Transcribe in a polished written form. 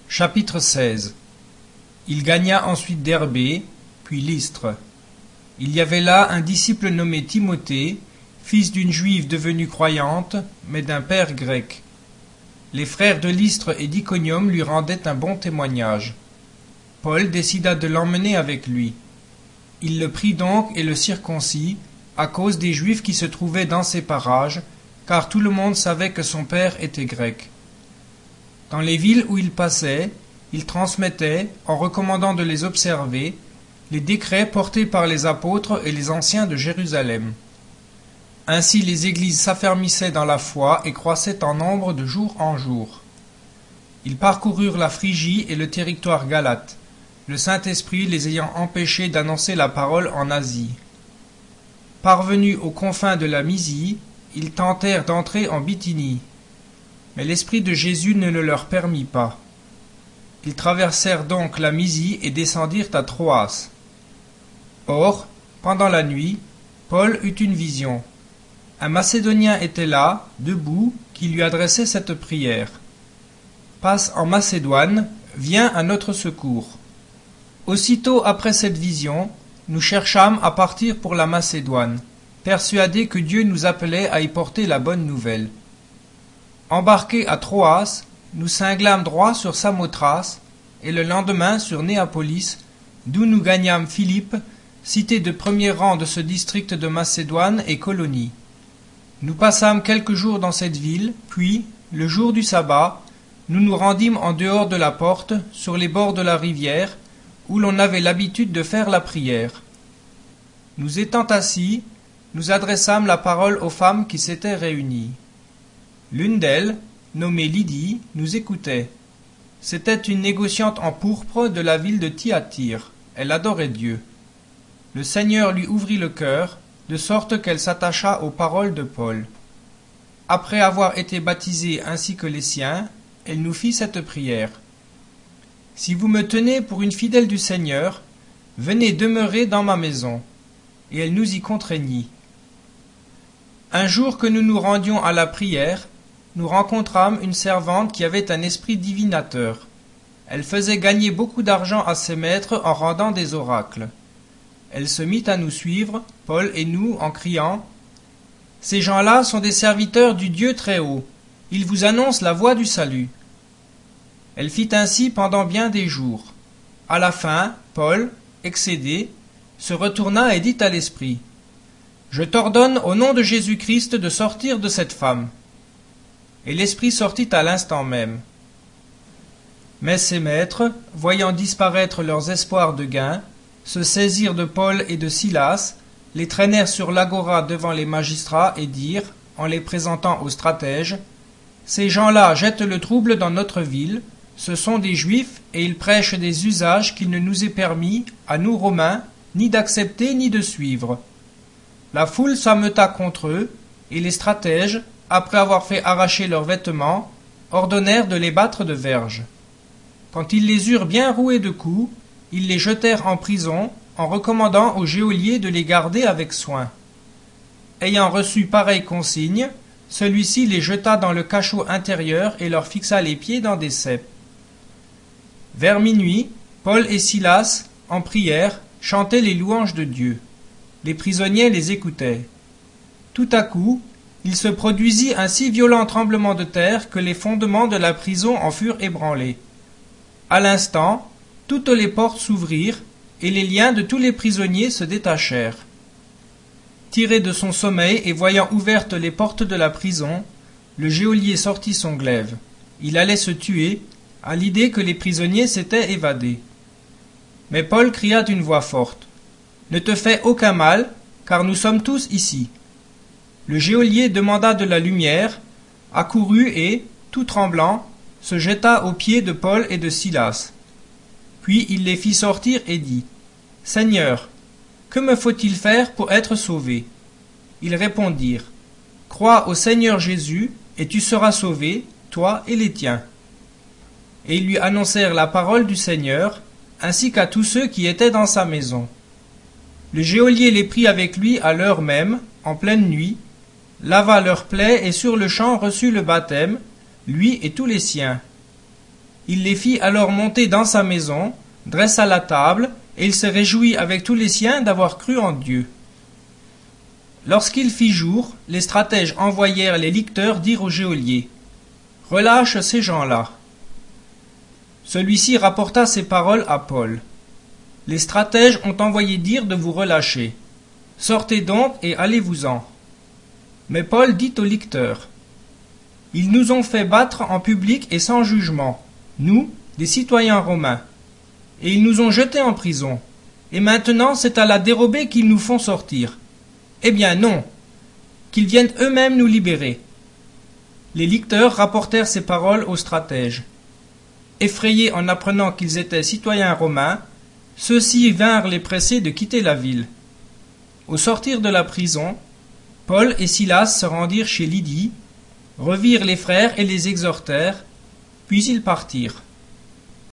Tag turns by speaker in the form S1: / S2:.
S1: Chapitre 16. Il gagna ensuite Derbé, puis Lystre. Il y avait là un disciple nommé Timothée, fils d'une juive devenue croyante, mais d'un père grec. Les frères de Lystre et d'Iconium lui rendaient un bon témoignage. Paul décida de l'emmener avec lui. Il le prit donc et le circoncit, à cause des Juifs qui se trouvaient dans ces parages, car tout le monde savait que son père était grec. Dans les villes où il passait, il transmettait, en recommandant de les observer, les décrets portés par les apôtres et les anciens de Jérusalem. Ainsi les églises s'affermissaient dans la foi et croissaient en nombre de jour en jour. Ils parcoururent la Phrygie et le territoire galate, le Saint-Esprit les ayant empêchés d'annoncer la parole en Asie. Parvenus aux confins de la Mysie, ils tentèrent d'entrer en Bithynie, mais l'Esprit de Jésus ne le leur permit pas. Ils traversèrent donc la Mysie et descendirent à Troas. Or, pendant la nuit, Paul eut une vision. Un Macédonien était là, debout, qui lui adressait cette prière. « Passe en Macédoine, viens à notre secours. » Aussitôt après cette vision, nous cherchâmes à partir pour la Macédoine, persuadés que Dieu nous appelait à y porter la bonne nouvelle. Embarqués à Troas, nous cinglâmes droit sur Samothrace, et le lendemain sur Néapolis, d'où nous gagnâmes Philippe, cité de premier rang de ce district de Macédoine et colonie. Nous passâmes quelques jours dans cette ville, puis, le jour du sabbat, nous nous rendîmes en dehors de la porte, sur les bords de la rivière, où l'on avait l'habitude de faire la prière. Nous étant assis, nous adressâmes la parole aux femmes qui s'étaient réunies. L'une d'elles, nommée Lydie, nous écoutait. C'était une négociante en pourpre de la ville de Thyatire. Elle adorait Dieu. Le Seigneur lui ouvrit le cœur, de sorte qu'elle s'attacha aux paroles de Paul. Après avoir été baptisée ainsi que les siens, elle nous fit cette prière. « Si vous me tenez pour une fidèle du Seigneur, venez demeurer dans ma maison. » Et elle nous y contraignit. Un jour que nous nous rendions à la prière, nous rencontrâmes une servante qui avait un esprit divinateur. Elle faisait gagner beaucoup d'argent à ses maîtres en rendant des oracles. Elle se mit à nous suivre, Paul et nous, en criant « Ces gens-là sont des serviteurs du Dieu Très-Haut. Ils vous annoncent la voie du salut. » Elle fit ainsi pendant bien des jours. À la fin, Paul, excédé, se retourna et dit à l'esprit « Je t'ordonne au nom de Jésus-Christ de sortir de cette femme. » Et l'esprit sortit à l'instant même. Mais ses maîtres, voyant disparaître leurs espoirs de gain, se saisirent de Paul et de Silas, les traînèrent sur l'agora devant les magistrats et dirent, en les présentant aux stratèges, « Ces gens-là jettent le trouble dans notre ville, ce sont des Juifs et ils prêchent des usages qu'il ne nous est permis, à nous Romains, ni d'accepter ni de suivre. » La foule s'ameuta contre eux, et les stratèges, après avoir fait arracher leurs vêtements, ordonnèrent de les battre de verges. Quand ils les eurent bien roués de coups, ils les jetèrent en prison, en recommandant au geôlier de les garder avec soin. Ayant reçu pareille consigne, celui-ci les jeta dans le cachot intérieur et leur fixa les pieds dans des ceps. Vers minuit, Paul et Silas, en prière, chantaient les louanges de Dieu. Les prisonniers les écoutaient. Tout à coup, il se produisit un si violent tremblement de terre que les fondements de la prison en furent ébranlés. À l'instant, toutes les portes s'ouvrirent, et les liens de tous les prisonniers se détachèrent. Tiré de son sommeil et voyant ouvertes les portes de la prison, le geôlier sortit son glaive. Il allait se tuer, à l'idée que les prisonniers s'étaient évadés. Mais Paul cria d'une voix forte, « Ne te fais aucun mal, car nous sommes tous ici. » Le geôlier demanda de la lumière, accourut et, tout tremblant, se jeta aux pieds de Paul et de Silas. Puis il les fit sortir et dit, « Seigneur, que me faut-il faire pour être sauvé ?» Ils répondirent, « Crois au Seigneur Jésus, et tu seras sauvé, toi et les tiens. » Et ils lui annoncèrent la parole du Seigneur, ainsi qu'à tous ceux qui étaient dans sa maison. Le geôlier les prit avec lui à l'heure même, en pleine nuit, lava leurs plaies et sur-le-champ reçut le baptême, lui et tous les siens. Il les fit alors monter dans sa maison, dressa la table, et il se réjouit avec tous les siens d'avoir cru en Dieu. Lorsqu'il fit jour, les stratèges envoyèrent les licteurs dire au geôlier: « Relâche ces gens-là. » Celui-ci rapporta ces paroles à Paul. « Les stratèges ont envoyé dire de vous relâcher. Sortez donc et allez-vous-en. » Mais Paul dit aux licteurs: « Ils nous ont fait battre en public et sans jugement, nous, des citoyens romains, et ils nous ont jetés en prison, et maintenant c'est à la dérobée qu'ils nous font sortir. Eh bien non, qu'ils viennent eux-mêmes nous libérer. » Les licteurs rapportèrent ces paroles aux stratèges. Effrayés en apprenant qu'ils étaient citoyens romains, ceux-ci vinrent les presser de quitter la ville. Au sortir de la prison, Paul et Silas se rendirent chez Lydie, revirent les frères et les exhortèrent, puis ils partirent.